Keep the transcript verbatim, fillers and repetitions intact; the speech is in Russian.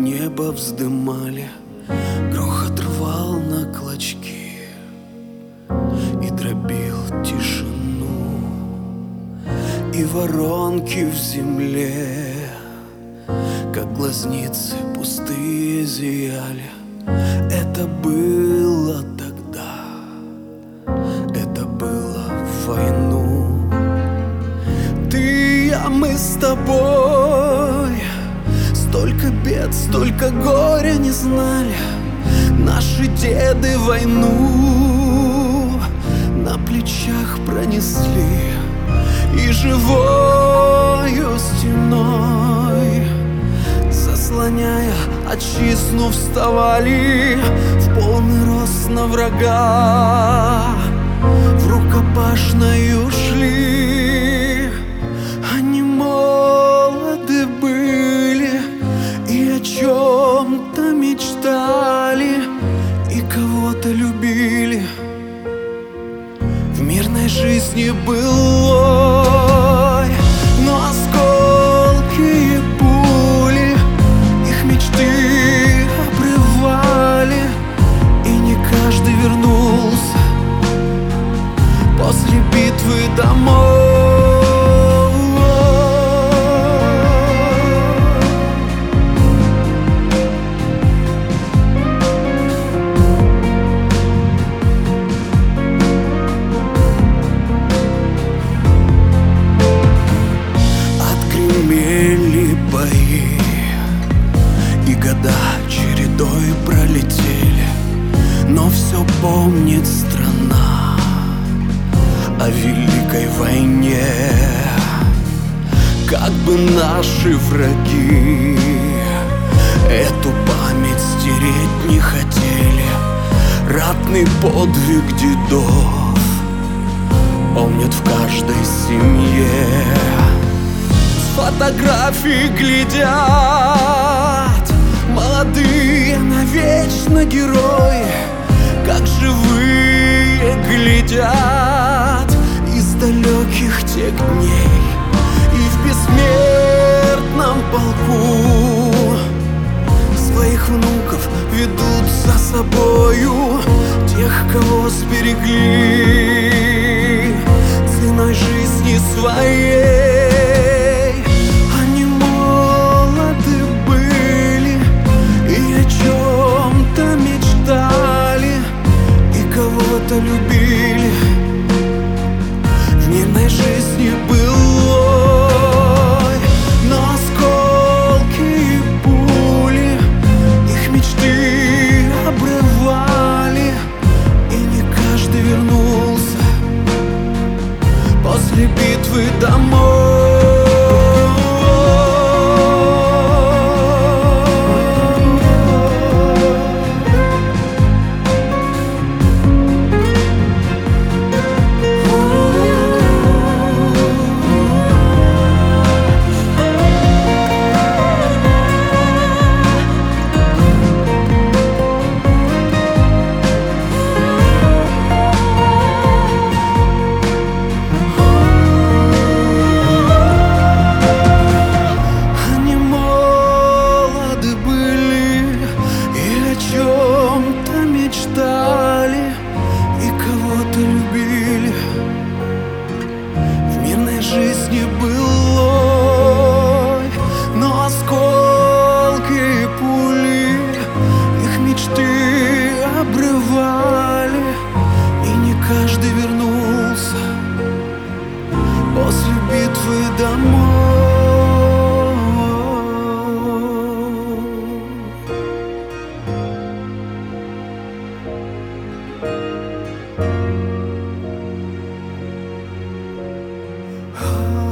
небо вздымали, грохот рвал на клочки и дробил тишину, и воронки в земле, как глазницы пустые, зияли. Это было тогда, это было в войну. Ты и я, мы с тобой, столько бед, столько горя не знали. Наши деды войну на плечах пронесли, и живою стеной, заслоняя отчизну, вставали в полный рост на врага, в рукопашную шли. Они молоды были и о чем-то мечтали, и кого-то любили. В мирной жизни былой, но осколки и пули их мечты обрывали, и не каждый вернулся после битвы домой. Бои, и года чередой пролетели, но все помнит страна о великой войне. Как бы наши враги эту память стереть не хотели, ратный подвиг дедов помнят в каждой семье. Фотографии глядят молодые навечно герои, как живые глядят из далеких тех дней. И в бессмертном полку своих внуков ведут за собою, тех, кого сберегли ценой жизни своей. Кого-то любили в мирной жизни былой, но осколки и пули их мечты обрывали, и не каждый вернулся после битвы домой. И кого-то любили в мирной жизни былой, но осколки и пули их мечты обрывали, и не каждый вернулся после битвы домой. Oh